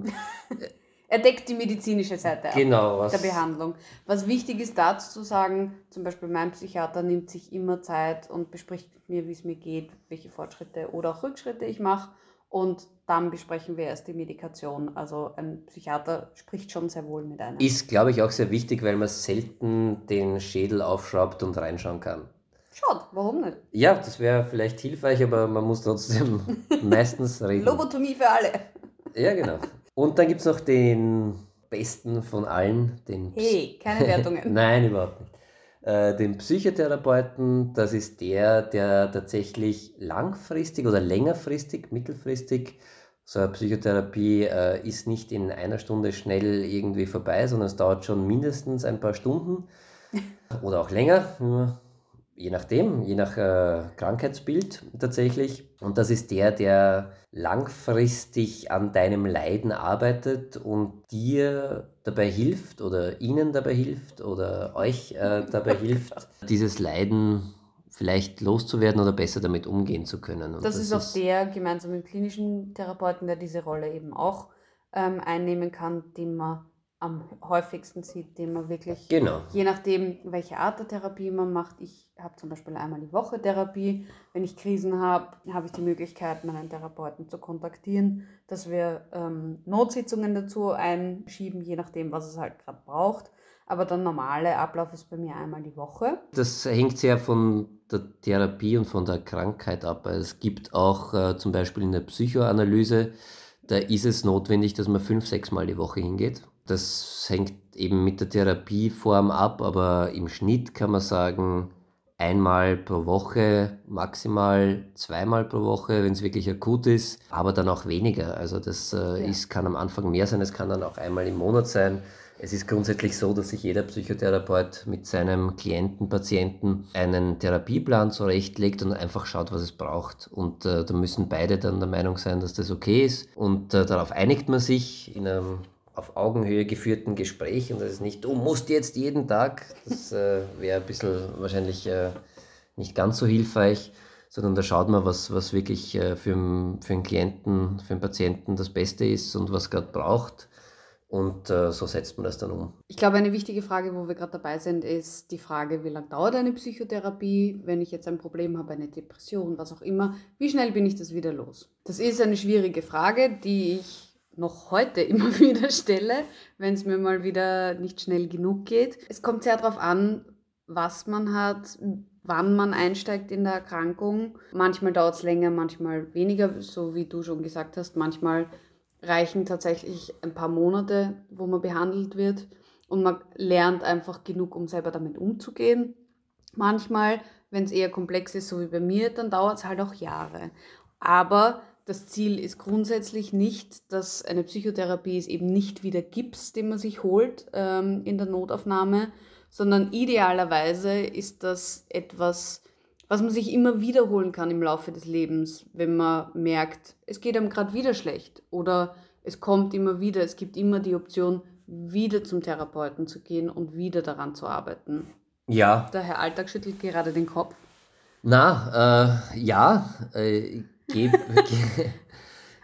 Er deckt die medizinische Seite ab Genau, was der Behandlung. Was wichtig ist, dazu zu sagen, zum Beispiel mein Psychiater nimmt sich immer Zeit und bespricht mit mir, wie es mir geht, welche Fortschritte oder auch Rückschritte ich mache. Und dann besprechen wir erst die Medikation. Also ein Psychiater spricht schon sehr wohl mit einem. Ist, glaube ich, auch sehr wichtig, weil man selten den Schädel aufschraubt und reinschauen kann. Schaut, warum nicht? Ja, das wäre vielleicht hilfreich, aber man muss trotzdem meistens reden. Lobotomie für alle. Ja, genau. Und dann gibt es noch den besten von allen. Den Hey, keine Wertungen. Nein, überhaupt nicht. Äh, den Psychotherapeuten, das ist der, der tatsächlich langfristig oder längerfristig, mittelfristig, so eine Psychotherapie äh, ist nicht in einer Stunde schnell irgendwie vorbei, sondern es dauert schon mindestens ein paar Stunden oder auch länger, nur je nachdem, je nach äh, Krankheitsbild tatsächlich. Und das ist der, der langfristig an deinem Leiden arbeitet und dir dabei hilft oder ihnen dabei hilft oder euch äh, dabei hilft, dieses Leiden vielleicht loszuwerden oder besser damit umgehen zu können. Und das, das ist auch der gemeinsam mit dem klinischen Therapeuten, der diese Rolle eben auch ähm, einnehmen kann, den man am häufigsten sieht, den man wirklich, genau. je nachdem, welche Art der Therapie man macht. Ich habe zum Beispiel einmal die Woche Therapie. Wenn ich Krisen habe, habe ich die Möglichkeit, meinen Therapeuten zu kontaktieren, dass wir ähm, Notsitzungen dazu einschieben, je nachdem, was es halt gerade braucht. Aber der normale Ablauf ist bei mir einmal die Woche. Das hängt sehr von der Therapie und von der Krankheit ab. Es gibt auch äh, zum Beispiel in der Psychoanalyse, da ist es notwendig, dass man fünf, sechs Mal die Woche hingeht. Das hängt eben mit der Therapieform ab, aber im Schnitt kann man sagen, einmal pro Woche, maximal zweimal pro Woche, wenn es wirklich akut ist, aber dann auch weniger. Also das äh, ja. ist, kann am Anfang mehr sein, es kann dann auch einmal im Monat sein. Es ist grundsätzlich so, dass sich jeder Psychotherapeut mit seinem Klienten, Patienten einen Therapieplan zurechtlegt und einfach schaut, was es braucht. Und äh, da müssen beide dann der Meinung sein, dass das okay ist. Und äh, darauf einigt man sich in einem auf Augenhöhe geführten Gespräch. Und das ist nicht, du musst jetzt jeden Tag, das äh, wäre ein bisschen wahrscheinlich äh, nicht ganz so hilfreich, sondern da schaut man, was, was wirklich äh, für, für einen Klienten, für einen Patienten das Beste ist und was gerade braucht. Und äh, so setzt man das dann um. Ich glaube, eine wichtige Frage, wo wir gerade dabei sind, ist die Frage, wie lange dauert eine Psychotherapie? Wenn ich jetzt ein Problem habe, eine Depression, was auch immer, wie schnell bin ich das wieder los? Das ist eine schwierige Frage, die ich noch heute immer wieder stelle, wenn es mir mal wieder nicht schnell genug geht. Es kommt sehr darauf an, was man hat, wann man einsteigt in der Erkrankung. Manchmal dauert es länger, manchmal weniger, so wie du schon gesagt hast. Manchmal reichen tatsächlich ein paar Monate, wo man behandelt wird und man lernt einfach genug, um selber damit umzugehen. Manchmal, wenn es eher komplex ist, so wie bei mir, dann dauert es halt auch Jahre. Aber das Ziel ist grundsätzlich nicht, dass eine Psychotherapie ist eben nicht wie der Gips, den man sich holt ähm, in der Notaufnahme, sondern idealerweise ist das etwas, was man sich immer wiederholen kann im Laufe des Lebens, wenn man merkt, es geht einem gerade wieder schlecht oder es kommt immer wieder, es gibt immer die Option, wieder zum Therapeuten zu gehen und wieder daran zu arbeiten. Ja. Der Herr Alltag schüttelt gerade den Kopf. Na, äh, ja, äh, geb, ge-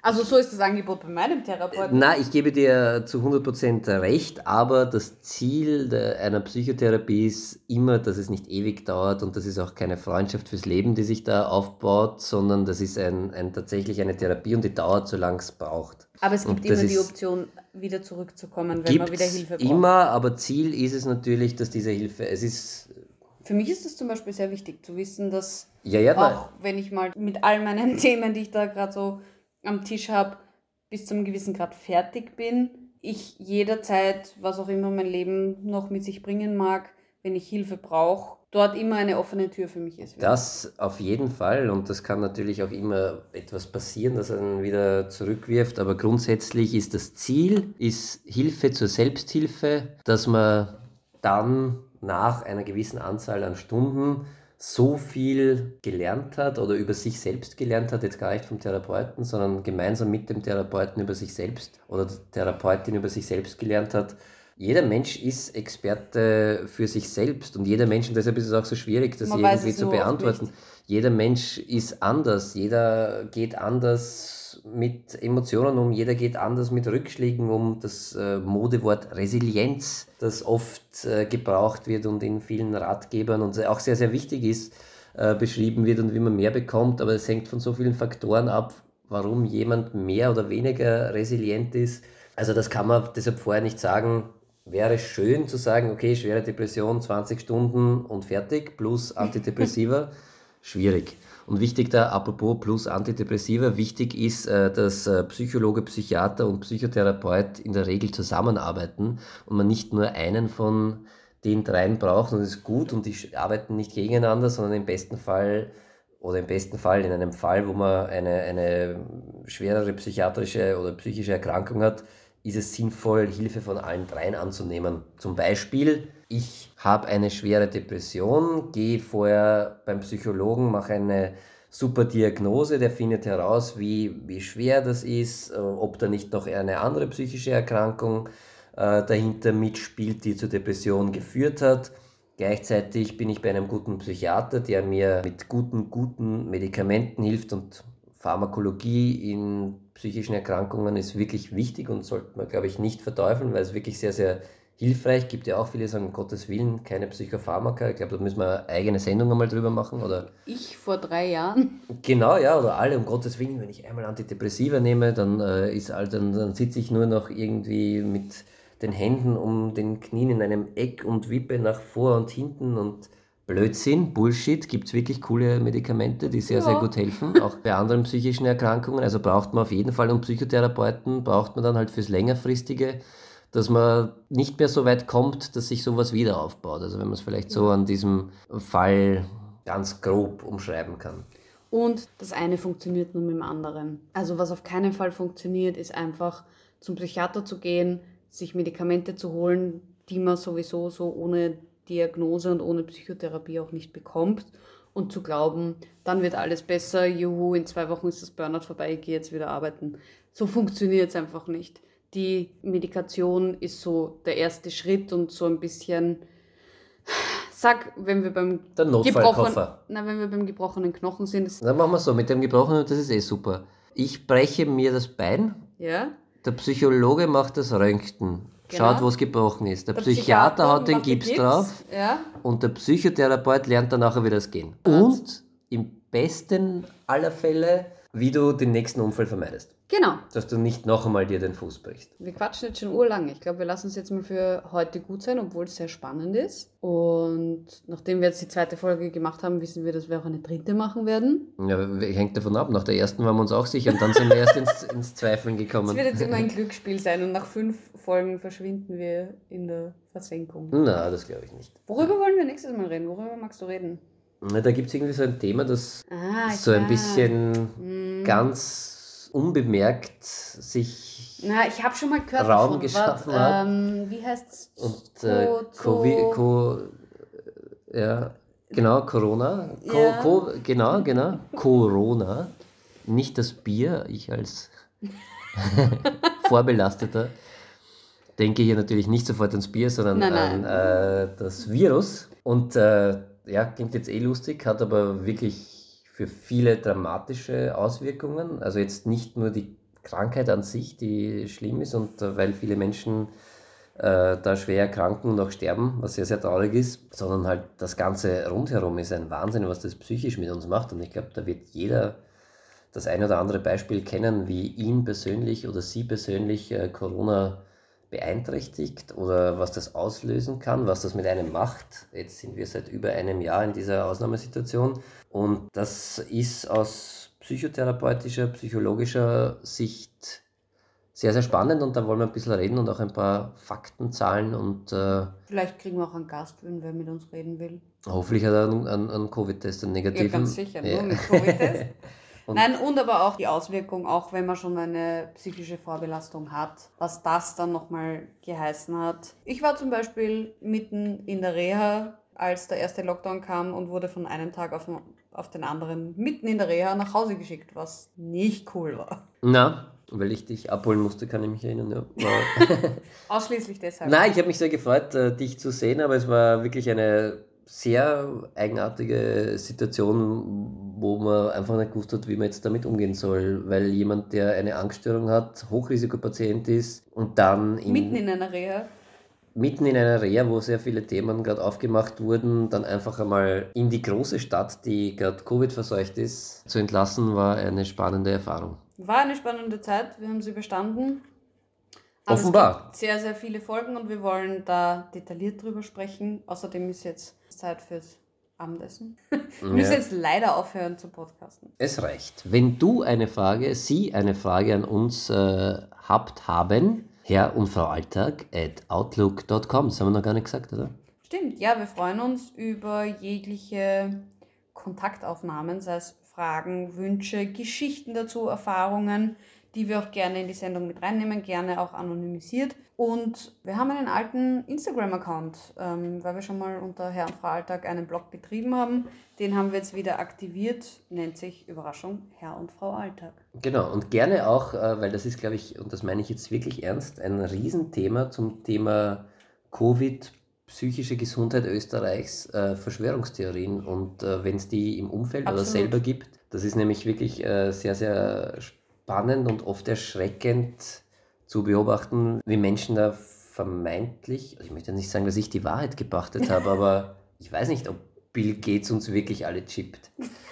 Also so ist das Angebot bei meinem Therapeuten. Na, ich gebe dir zu hundert Prozent recht, aber das Ziel der, einer Psychotherapie ist immer, dass es nicht ewig dauert und das ist auch keine Freundschaft fürs Leben, die sich da aufbaut, sondern das ist ein, ein, tatsächlich eine Therapie und die dauert, solange es braucht. Aber es gibt Und das immer die ist- Option, wieder zurückzukommen, wenn man wieder Gibt's Hilfe braucht. immer, aber Ziel ist es natürlich, dass diese Hilfe, es ist, Für mich ist es zum Beispiel sehr wichtig zu wissen, dass ja, ja, nein. auch wenn ich mal mit all meinen Themen, die ich da gerade so am Tisch habe, bis zu einem gewissen Grad fertig bin, ich jederzeit, was auch immer mein Leben noch mit sich bringen mag, wenn ich Hilfe brauche, dort immer eine offene Tür für mich ist. Das auf jeden Fall und das kann natürlich auch immer etwas passieren, das einen wieder zurückwirft, aber grundsätzlich ist das Ziel, ist Hilfe zur Selbsthilfe, dass man dann nach einer gewissen Anzahl an Stunden so viel gelernt hat oder über sich selbst gelernt hat, jetzt gar nicht vom Therapeuten, sondern gemeinsam mit dem Therapeuten über sich selbst oder die Therapeutin über sich selbst gelernt hat. Jeder Mensch ist Experte für sich selbst und jeder Mensch, und deshalb ist es auch so schwierig, das Man weiß irgendwie es zu nur oft beantworten. nicht. Jeder Mensch ist anders, jeder geht anders mit Emotionen um, jeder geht anders mit Rückschlägen um. Das äh, Modewort Resilienz, das oft äh, gebraucht wird und in vielen Ratgebern und auch sehr, sehr wichtig ist, äh, beschrieben wird und wie man mehr bekommt, aber es hängt von so vielen Faktoren ab, warum jemand mehr oder weniger resilient ist. Also das kann man deshalb vorher nicht sagen. Wäre schön zu sagen, okay, schwere Depression, zwanzig Stunden und fertig, plus Antidepressiva. Schwierig. Und wichtig da, apropos plus Antidepressiva, wichtig ist, äh, dass äh, Psychologe, Psychiater und Psychotherapeut in der Regel zusammenarbeiten und man nicht nur einen von den dreien braucht und das ist gut und die sch- arbeiten nicht gegeneinander, sondern im besten Fall oder im besten Fall in einem Fall, wo man eine, eine schwerere psychiatrische oder psychische Erkrankung hat, ist es sinnvoll, Hilfe von allen dreien anzunehmen. Zum Beispiel, ich habe eine schwere Depression, gehe vorher beim Psychologen, mache eine super Diagnose, der findet heraus, wie, wie schwer das ist, äh, ob da nicht noch eine andere psychische Erkrankung äh, dahinter mitspielt, die zur Depression geführt hat. Gleichzeitig bin ich bei einem guten Psychiater, der mir mit guten, guten Medikamenten hilft und Pharmakologie in psychischen Erkrankungen ist wirklich wichtig und sollte man, glaube ich, nicht verteufeln, weil es wirklich sehr, sehr hilfreich gibt. Ja auch viele sagen, um Gottes Willen, keine Psychopharmaka. Ich glaube, da müssen wir eine eigene Sendung einmal drüber machen. Oder Ich vor drei Jahren. genau, ja, oder alle, um Gottes Willen, wenn ich einmal Antidepressiva nehme, dann, äh, ist all, dann, dann sitze ich nur noch irgendwie mit den Händen um den Knien in einem Eck und wippe nach vor und hinten und Blödsinn, Bullshit, gibt es wirklich coole Medikamente, die sehr, Ja. sehr gut helfen, auch bei anderen psychischen Erkrankungen. Also braucht man auf jeden Fall, und Psychotherapeuten braucht man dann halt fürs längerfristige, dass man nicht mehr so weit kommt, dass sich sowas wieder aufbaut. Also wenn man es vielleicht so an diesem Fall ganz grob umschreiben kann. Und das eine funktioniert nur mit dem anderen. Also was auf keinen Fall funktioniert, ist einfach zum Psychiater zu gehen, sich Medikamente zu holen, die man sowieso so ohne Diagnose und ohne Psychotherapie auch nicht bekommt und zu glauben, dann wird alles besser, juhu, in zwei Wochen ist das Burnout vorbei, ich gehe jetzt wieder arbeiten. So funktioniert es einfach nicht. Die Medikation ist so der erste Schritt und so ein bisschen, sag, wenn wir beim Der Notfallkoffer. gebrochenen, na, wenn wir beim gebrochenen Knochen sind, ist, Dann machen wir so, mit dem Gebrochenen, das ist eh super. Ich breche mir das Bein, ja, der Psychologe macht das Röntgen, Genau. schaut, wo es gebrochen ist. Der, der Psychiater haut den macht die Gips drauf ja. und der Psychotherapeut lernt dann nachher, wie das geht. Und im besten aller Fälle, wie du den nächsten Unfall vermeidest. Genau. Dass du nicht noch einmal dir den Fuß brichst. Wir quatschen jetzt schon urlang. Ich glaube, wir lassen es jetzt mal für heute gut sein, obwohl es sehr spannend ist. Und nachdem wir jetzt die zweite Folge gemacht haben, wissen wir, dass wir auch eine dritte machen werden. Ja, hängt davon ab. Nach der ersten waren wir uns auch sicher und dann sind wir erst ins, ins Zweifeln Es gekommen. wird jetzt immer ein Glücksspiel sein und nach fünf Folgen verschwinden wir in der Versenkung. Na, das glaube ich nicht. Worüber wollen wir nächstes Mal reden? Worüber magst du reden? Na, Da gibt es irgendwie so ein Thema, das Ah, so ein klar. bisschen Hm. ganz unbemerkt sich Na, ich habe schon mal gehört Raum davon. geschaffen Was, hat. ähm, wie heißt's? und äh, Co- Covi- so- Co, ja, genau, Corona. Co, Ja. Co, genau, genau. Corona. Nicht das Bier, ich als Vorbelasteter denke hier natürlich nicht sofort ans Bier, sondern Nein, an nein. äh, das Virus. Und äh, ja, klingt jetzt eh lustig, hat aber wirklich für viele dramatische Auswirkungen. Also jetzt nicht nur die Krankheit an sich, die schlimm ist und äh, weil viele Menschen äh, da schwer erkranken und auch sterben, was sehr, sehr traurig ist, sondern halt das Ganze rundherum ist ein Wahnsinn, was das psychisch mit uns macht. Und ich glaube, da wird jeder das ein oder andere Beispiel kennen, wie ihn persönlich oder sie persönlich äh, Corona beeinträchtigt oder was das auslösen kann, was das mit einem macht. Jetzt sind wir seit über einem Jahr in dieser Ausnahmesituation und das ist aus psychotherapeutischer, psychologischer Sicht sehr, sehr spannend und da wollen wir ein bisschen reden und auch ein paar Fakten, Zahlen und äh, Vielleicht kriegen wir auch einen Gast, wenn wer mit uns reden will. hoffentlich hat er einen, einen, einen Covid-Test, einen Ja, negativen. ganz sicher, Ja. nur mit Covid-Test. Und- Nein, und aber auch die Auswirkung, auch wenn man schon eine psychische Vorbelastung hat, was das dann nochmal geheißen hat. Ich war zum Beispiel mitten in der Reha, als der erste Lockdown kam und wurde von einem Tag auf, auf den anderen mitten in der Reha nach Hause geschickt, was nicht cool war. Na, weil ich dich abholen musste, kann ich mich erinnern. Ja. War- Ausschließlich deshalb. Nein, ich habe mich sehr gefreut, äh, dich zu sehen, aber es war wirklich eine sehr eigenartige Situation, wo man einfach nicht gewusst hat, wie man jetzt damit umgehen soll, weil jemand, der eine Angststörung hat, Hochrisikopatient ist und dann in, Mitten in einer Reha. mitten in einer Reha, wo sehr viele Themen gerade aufgemacht wurden, dann einfach einmal in die große Stadt, die gerade Covid verseucht ist, zu entlassen, war eine spannende Erfahrung. War eine spannende Zeit, wir haben sie bestanden. Aber Offenbar. Es gibt sehr, sehr viele Folgen und wir wollen da detailliert drüber sprechen. Außerdem ist jetzt Zeit fürs Abendessen. Wir müssen Ja. jetzt leider aufhören zu podcasten. Es reicht. Wenn du eine Frage, Sie eine Frage an uns äh, habt, haben, Herr und Frau Alltag at outlook dot com. Das haben wir noch gar nicht gesagt, oder? Stimmt, ja, wir freuen uns über jegliche Kontaktaufnahmen, sei es Fragen, Wünsche, Geschichten dazu, Erfahrungen, die wir auch gerne in die Sendung mit reinnehmen, gerne auch anonymisiert. Und wir haben einen alten Instagram-Account, ähm, weil wir schon mal unter Herr und Frau Alltag einen Blog betrieben haben. Den haben wir jetzt wieder aktiviert, nennt sich, Überraschung, Herr und Frau Alltag. Genau, und gerne auch, äh, weil das ist, glaube ich, und das meine ich jetzt wirklich ernst, ein Riesenthema zum Thema Covid, psychische Gesundheit Österreichs, äh, Verschwörungstheorien. Und äh, wenn es die im Umfeld oder Absolut. selber gibt, das ist nämlich wirklich äh, sehr, sehr spannend und oft erschreckend zu beobachten, wie Menschen da vermeintlich, also ich möchte nicht sagen, dass ich die Wahrheit gepachtet habe, aber ich weiß nicht, ob Bill Gates uns wirklich alle chippt.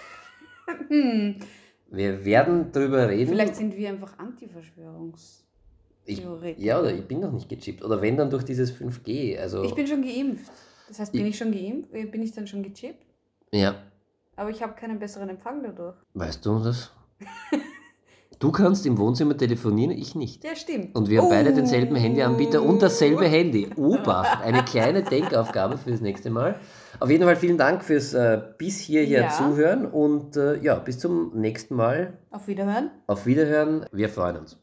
Hm, Wir werden drüber reden. vielleicht sind wir einfach Anti-Verschwörungs... ich, Theoretiker. ja, oder ich bin noch nicht gechippt. Oder wenn dann durch dieses fünf G. Also, Ich bin schon geimpft. Das heißt, bin Ich- ich schon geimpft? Bin ich dann schon gechippt? ja, Aber ich habe keinen besseren Empfang dadurch. weißt du das? Du kannst im Wohnzimmer telefonieren, ich nicht. Ja, stimmt. Und wir haben Oh. beide denselben Handyanbieter und dasselbe Handy. Obacht, eine kleine Denkaufgabe fürs nächste Mal. Auf jeden Fall vielen Dank fürs äh, bis hierher Ja. Zuhören und äh, ja, bis zum nächsten Mal. Auf Wiederhören. Auf Wiederhören, wir freuen uns.